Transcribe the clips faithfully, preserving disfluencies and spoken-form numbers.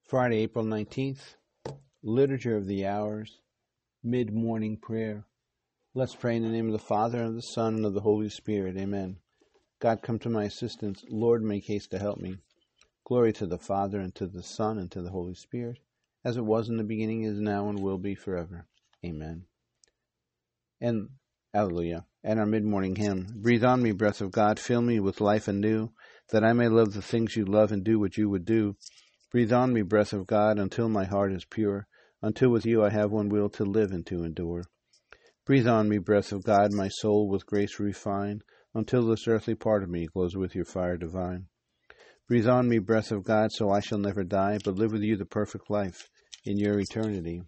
Friday, April nineteenth, Liturgy of the Hours, Mid-Morning Prayer. Let's pray in the name of the Father, and of the Son, and of the Holy Spirit. Amen. God, come to my assistance. Lord, make haste to help me. Glory to the Father, and to the Son, and to the Holy Spirit, as it was in the beginning, is now, and will be forever. Amen. And, Alleluia. And our mid-morning hymn. Breathe on me, breath of God, fill me with life anew, that I may love the things you love and do what you would do. Breathe on me, breath of God, until my heart is pure, until with you I have one will to live and to endure. Breathe on me, breath of God, my soul with grace refine, until this earthly part of me glows with your fire divine. Breathe on me, breath of God, so I shall never die, but live with you the perfect life in your eternity.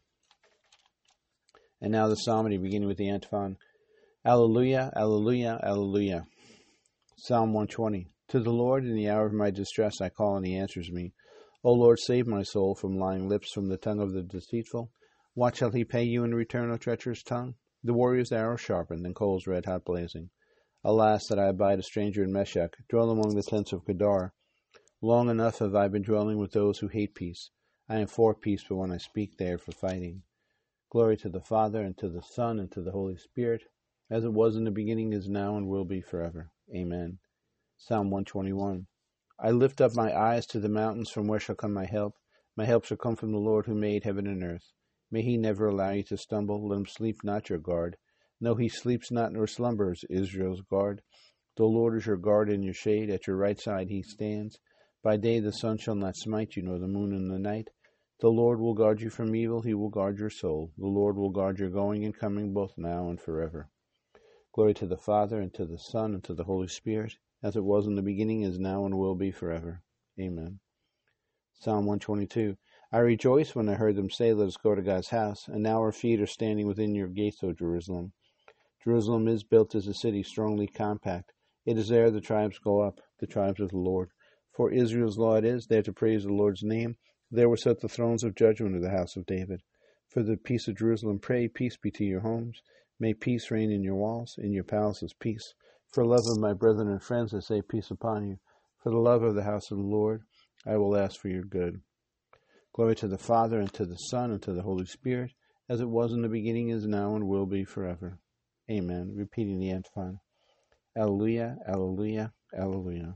And now the psalmody, beginning with the antiphon. Alleluia, alleluia, alleluia. Psalm one twenty. To the Lord in the hour of my distress I call, and he answers me. O Lord, save my soul from lying lips, from the tongue of the deceitful. What shall he pay you in return, O treacherous tongue? The warrior's arrow sharpened, and coals red hot blazing. Alas, that I abide a stranger in Meshech, dwell among the tents of Kedar. Long enough have I been dwelling with those who hate peace. I am for peace, but when I speak, they are for fighting. Glory to the Father, and to the Son, and to the Holy Spirit, as it was in the beginning, is now, and will be forever. Amen. Psalm one twenty-one. I lift up my eyes to the mountains, from where shall come my help? My help shall come from the Lord who made heaven and earth. May he never allow you to stumble, let him sleep not your guard. No, he sleeps not nor slumbers, Israel's guard. The Lord is your guard and your shade, at your right side he stands. By day the sun shall not smite you, nor the moon in the night. The Lord will guard you from evil, he will guard your soul. The Lord will guard your going and coming, both now and forever. Glory to the Father, and to the Son, and to the Holy Spirit, as it was in the beginning, is now, and will be forever. Amen. Psalm one twenty-two. I rejoiced when I heard them say, let us go to God's house, and now our feet are standing within your gates, O Jerusalem. Jerusalem is built as a city strongly compact. It is there the tribes go up, the tribes of the Lord. For Israel's law it is, there to praise the Lord's name. There were set the thrones of judgment of the house of David. For the peace of Jerusalem pray, peace be to your homes. May peace reign in your walls, in your palaces peace. For love of my brethren and friends, I say peace upon you. For the love of the house of the Lord, I will ask for your good. Glory to the Father, and to the Son, and to the Holy Spirit, as it was in the beginning, is now, and will be forever. Amen. Repeating the antiphon. Alleluia, alleluia, alleluia.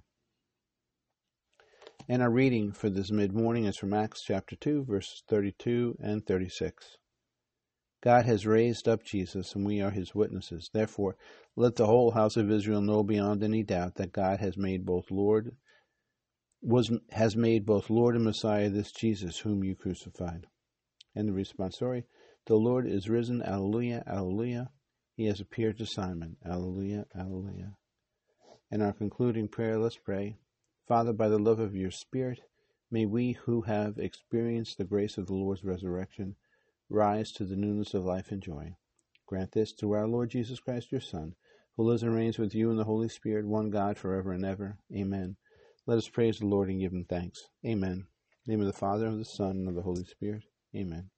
And our reading for this mid-morning is from Acts chapter two, verses thirty-two and thirty-six. God has raised up Jesus, and we are his witnesses. Therefore, let the whole house of Israel know beyond any doubt that God has made both Lord was has made both Lord and Messiah this Jesus whom you crucified. And the responsorial, the Lord is risen, alleluia, alleluia. He has appeared to Simon, alleluia, alleluia. And our concluding prayer, let's pray. Father, by the love of your Spirit, may we who have experienced the grace of the Lord's resurrection rise to the newness of life and joy. Grant this through our Lord Jesus Christ, your Son, who lives and reigns with you in the Holy Spirit, one God, forever and ever. Amen. Let us praise the Lord and give him thanks. Amen. In the name of the Father, and of the Son, and of the Holy Spirit. Amen.